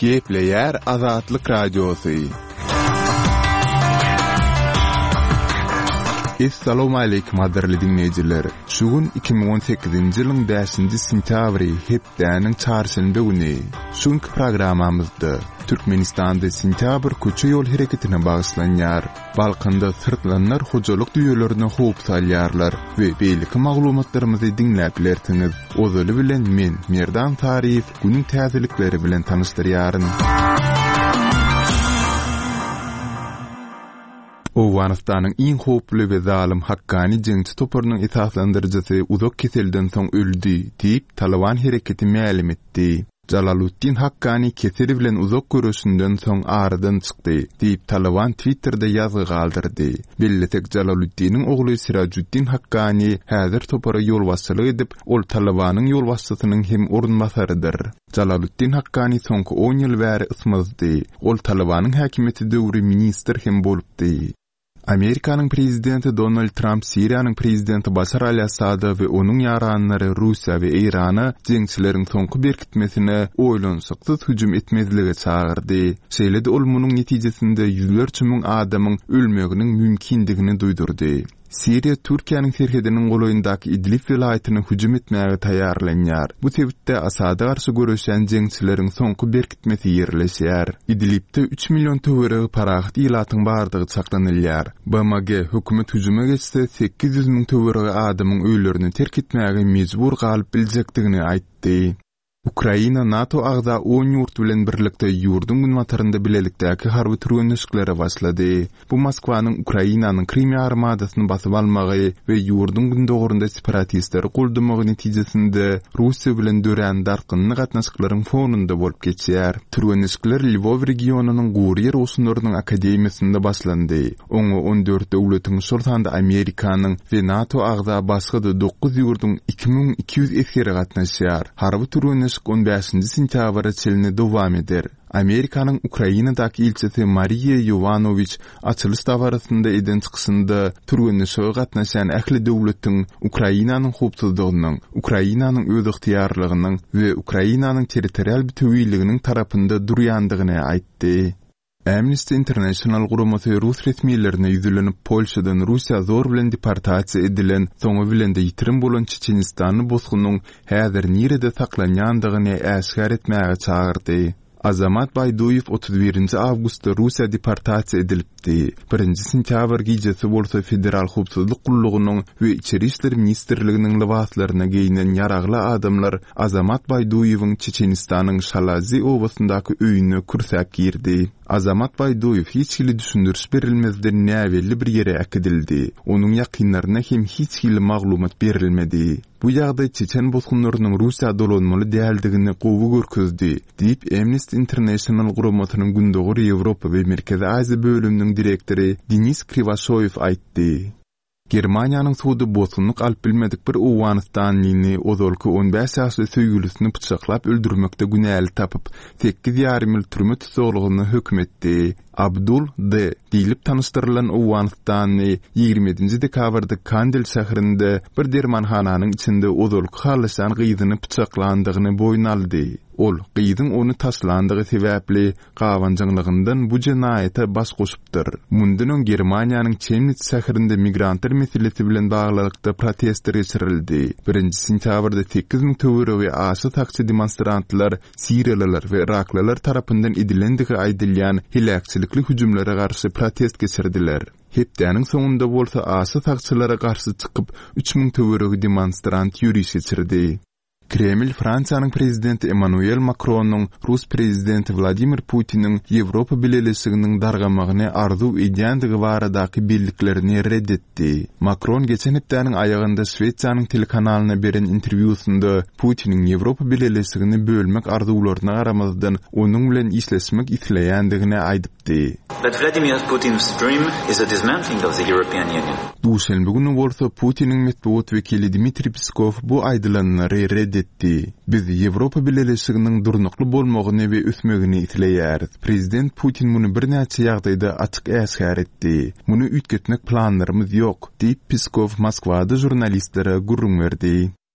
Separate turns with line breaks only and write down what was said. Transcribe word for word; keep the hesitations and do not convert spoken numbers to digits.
Gepleyer Azatlyk Radiosu. Assalamu alaykum adirli dinleyijiler. Şugun iki bin on sekizinji ýylyň beşinji sentýabry hepdäniň çarşamba güni. Şuňky programamyzda Türkmenistanda sentyabr köçe ýol hereketine bagyslanýar. Balkanda sırtlanlar hojalyk düýelerini howp salýarlar we beýleki maglumatlarymyzy dinläp bilersiňiz. Ozaly bilen men Merdan Tarif günüň täzelikleri bilen tanışdyrýaryn. Owganistanyň iň howply we zalim haqqany jeňçi toparynyň esaslandyrjysy uzak keselden soň öldü diýip Taliban hereketi ma'lum etdi. Jalaluddin Haqqani keseli bilen uzak görüşünden soň aradan çykdy diýip Taliban Twitter'da ýazgy galdyrdy. Belletek Jalaluddiniň ogly Sirajuddin Haqqani häzir topara ýol başçylyk edip, ol Talibanyň ýol başçysynyň hem orunbasarydyr. Jalaluddin Haqqani soňky on ýyl bäri ysmazdy. Ol Talibanyň häkimeti döwri minister hem bolupdy. Amerikanyň prezidenti Donald Trump Siriýanyň prezidenti Bashar al-Assada we onuň ýaranlary Russiýa we Irana jeňçileriň soňky berkitmesine oýlanşyksyz hüjüm etmezlige çağırdy. Şeýle-de ol munyň netijesinde ýüzlerçe müň adamyň ölmeginiň mümkindigini duýdurdy. Siriya Türkiýanyň serhediniň goloýundaky Idlib vilayatyna hüjüm etmäge taýýarlanýar. Bu sebäpde Asada garşy görüşen jeňçileriň soňky berkitmesi ýerleşýär. Idlibde üç million töwereg parahat ilatyň bardygy saklanylýar. B M G hökümet hüjüme geçse sekiz yüz müň töwereg adamyň öýlerini terk etmäge mejbur galyp biljekdigini aýtdy. Ukraina NATO agza on ýurt bilen birlikde ýurdun günwatarynda bilelikdäki harby türgenişiklere başlady. Bu Moskwanyň Ukrainanyň Krimiýa armadasyny basyp almagy we ýurdun gündogurunda separatistleri guldurmagy netijesinde Russiýa bilen dören darkynly gatnaşyklaryň fonunda bolup geçýär. Türgenişikler Lvov regionunyň Guriýer Osunlarynyň akademiýasynda başlandy. Oňa on dört döwletiň şoltanda Amerikanyň we NATO agza başga da dokuz ýurdun iki bin iki ýüz eskeri gatnaşýar. Harby türgeniş on beşinji sentýabra çeline dowam eder. Amerikanyň Ukrainadaky ilçesi Mariya Yovanovich açylış dawarasynda eden çykysynda türgenişe gatnaşan ähli döwletiň Ukrainanyň howpsuzlygynyň, Ukrainanyň öz ygtyýarlygynyň we Ukrainanyň territorial bütünliginiň tarapynda durýandygyny aýtdy. Amnesty International guramasy Rus resmiýetlerine ýüzlenip Polşadan Russiýa zor bilen deportasiýa edilen, soňa bilen de ýitirim bolan Çeçenistanyň bosgunyň häzir nirede saklanýandygyny äşkar etmäge çağırdy. Azamat Bayduyev otuz birinji awgustda Russiýa deportasiýa edilipdi. birinji sentýabr gecesi bolsa federal howpsuzlyk gullugynyň we içeri işler ministrliginiň libaslaryna giyinen ýaragly adamlar Azamat Bayduyewiň Çeçenistanyň Şalazi oblasyndaky öýüne kursak girdi. Azamat Bayduyew hiç hili düşündürüş berilmezden näwelli bir ýere akidildi. Onuň ýakynlaryna hem hiç hili maglumat berilmedi. Bu ýagdaý Çeçen bosgunlarynyň Russiýa dolanmaly däldigini gowy görkezdi, diýip Amnesty International guramasynyň Gündoğur Ýewropa we Merkezi Aziýa bölüminiň direktori Denis Krivashoyew aýtdy. Germaniýanyň suwdy bosgunlyk alyp bilmedik bir Owganistanyny ozalky on beş ýaşly söýgülisini bıçaklap öldürmekde günäli tapyp sekiz ýarym ýyl türme tutsagyny hökm etdi. Abdul D. diýilip tanışdyrylan Owganistanyny ýigrimedinji dekabrda Kandil şäherinde bir dermanhananyň içinde ozalky halyşan gyýdyny bıçaklandygyny boýun aldy. Ol gyýdyň onu taşlandygy sebäpli gawanjynlygyndan bu jenaýata baş goşupdyr. Mundan öň Germaniýanyň Chemnitz şäherinde migrantlar meselesi bilen baglykda protestler geçirildi. birinji sentýabrda sekiz müň töwereg we aşy taksy demonstrantlar Siriýalılar we Iraklylar tarapyndan edilendigi aýdylýan hilakçylikli hüjümlere garşy protest geçirdiler. Hepdäniň soňunda bolsa aşy takçylara garşy çykyp üç müň töwereg demonstrant ýürüş geçirdi. Kreml Fransiýanyň prezidenti Emmanuel Macronyň Rus prezidenti Vladimir Putiniň Ýewropa bileşiginiň dargamagyny arzu edýändigi baradaky bildiklerini reddetdi. Macron geçen hepdäniň aýagynda Şweýçarnyň telekanalyna beren interwýusynda Putiniň Ýewropa bileşigini bölmek arzularyna garamazdan onuň bilen işleşmek isleýändigini aýdypdy.
But Vladimir Putin's dream is a dismantling of the European Union.
Duşenbe günü bolsa Putiniň medeniýet wekili Dmitri Peskov bu aýdylanyny reddetti. Biz Ýewropa bileşiginiň durnukly bolmagyny we ösmegini isleýäris. Prezident Putin muny bir näçe ýagdaýda açyk äşkar etdi. Muny ütgetmek planlarymyz ýok, diýip Peskov Moskwada jurnalistlere gurrun berdi.